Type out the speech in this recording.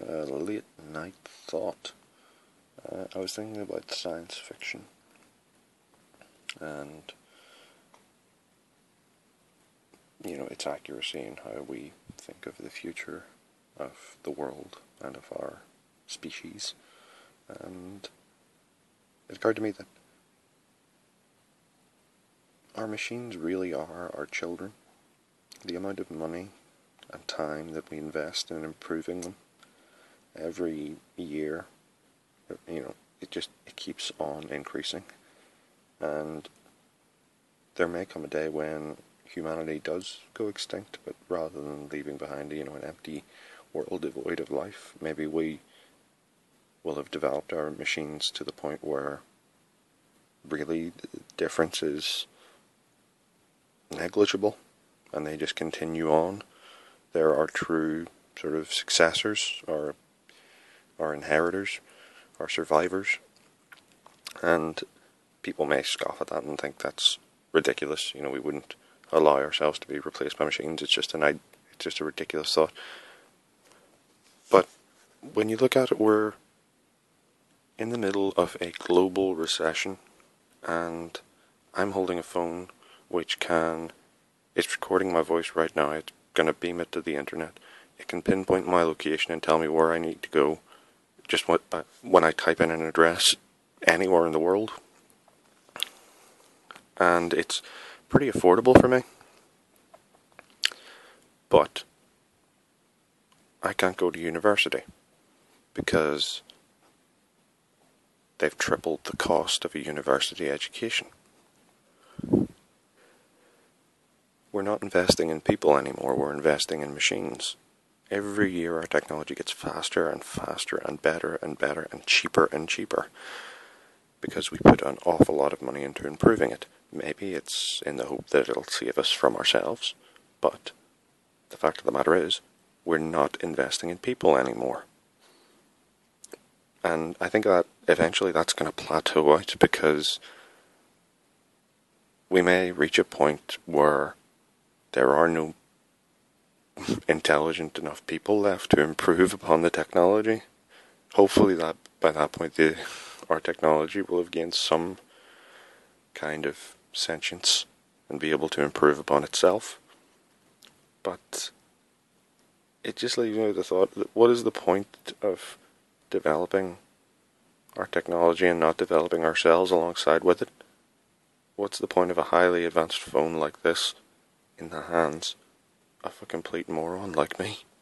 late night thought. I was thinking about science fiction, and its accuracy in how we think of the future of the world and of our species. And it occurred to me that our machines really are our children. The amount of money and time that we invest in improving them every year, it keeps on increasing. And there may come a day when humanity does go extinct, but rather than leaving behind, an empty world devoid of life, maybe we will have developed our machines to the point where really the difference is negligible, and they just continue on. They're our true sort of successors, our inheritors, our survivors, and people may scoff at that and think that's ridiculous. We wouldn't allow ourselves to be replaced by machines. It's just a ridiculous thought. But when you look at it, we're in the middle of a global recession, and I'm holding a phone which it's recording my voice right now. It's going to beam it to the internet. It can pinpoint my location and tell me where I need to go just when I type in an address anywhere in the world. And it's pretty affordable for me. But I can't go to university because they've tripled the cost of a university education. We're not investing in people anymore, we're investing in machines. Every year our technology gets faster and faster and better and cheaper because we put an awful lot of money into improving it. Maybe it's in the hope that it'll save us from ourselves, but the fact of the matter is, we're not investing in people anymore. And I think that eventually that's going to plateau out, because we may reach a point where there are no intelligent enough people left to improve upon the technology. Hopefully that by that point our technology will have gained some kind of sentience and be able to improve upon itself. But it just leaves me with the thought that what is the point of developing our technology and not developing ourselves alongside with it? What's the point of a highly advanced phone like this in the hands of a complete moron like me?